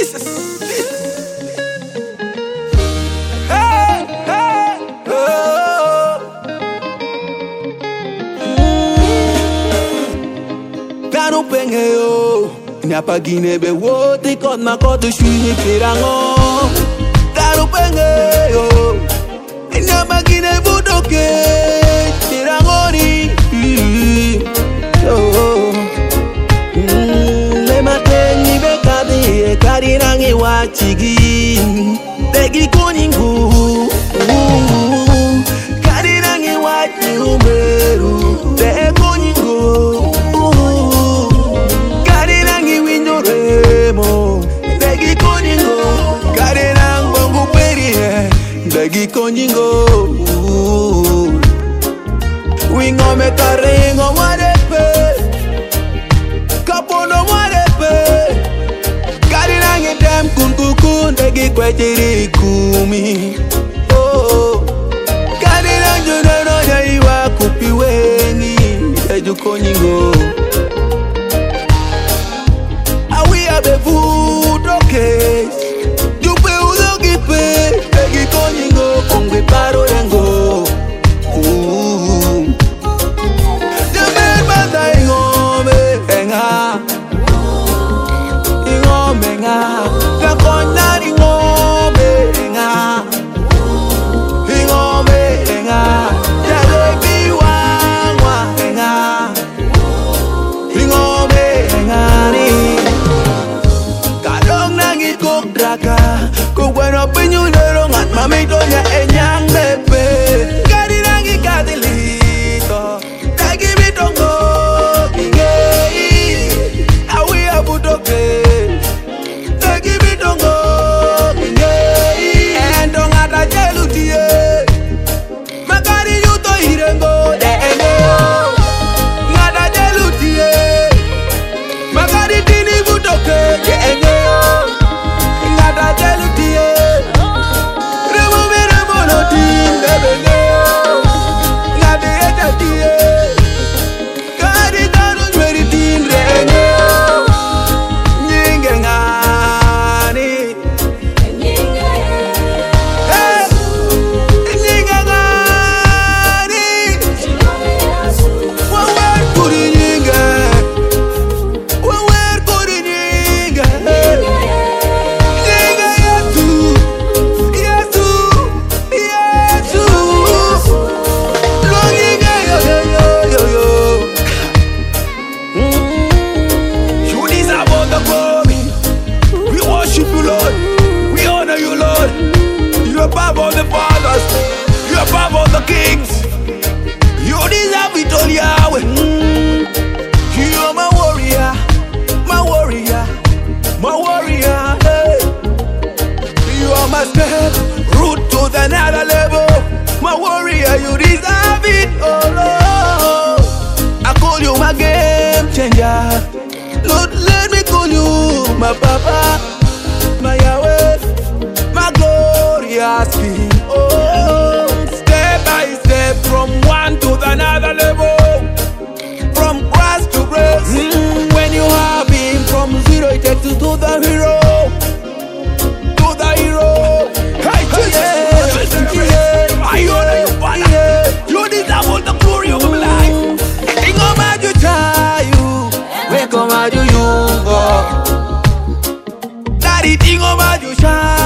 Jesus. Hey, hey, oh. Kanu penge yo. Nyapa gine be wo te kot ma kot shui ni pirango. Kanu penge yo. Nyapa gine budoke pirango ni. Le matengi be kadi kadi nangi wachigi. Degi koningu. Kadi nangi wachi umeru. De koningu. Kadi nangi winjoremo. Degi koningu. Kadi nang bongu peri. Degi koningu. Wingo me karengo wadepe. Kapono wadepe. Kadi nangi dem kun kukun. Degi kwetiri kumi. Oh. Kadi nangi jodono jaiwa kupi wengi. Deju koningo. Awi abe food okay. Jupe udogipe. Degi koningo kongwe paro dengo. Ko bueno piñulero ngat mami doña enyang bebe. Kadi nangi kadi lito. Dagi bitongo kinge. Awi abudoke. Dagi bitongo kinge. Endo ngata jelutie. Makari yuto irengo de enge. Ngata jelutie. Makari tini budoke de enge. Above all the fathers, you're above all the kings. You deserve it all, Yahweh. You're my warrior, my warrior, my warrior. Hey. You are my step, root to the another level. My warrior, you deserve it all. Oh. I call you my game changer. Lord, let me call you my papa, my Yahweh, my glorious King. Oh, step by step from one to another level, from grass to grace. When you have been from zero, it takes you to the hero, to the hero. Hey, Jesus, yeah. I honor you, Father. You deserve all the glory of my life. King of Maju Chayu, welcome Maju Yungo. Daddy, King of Maju Chayu.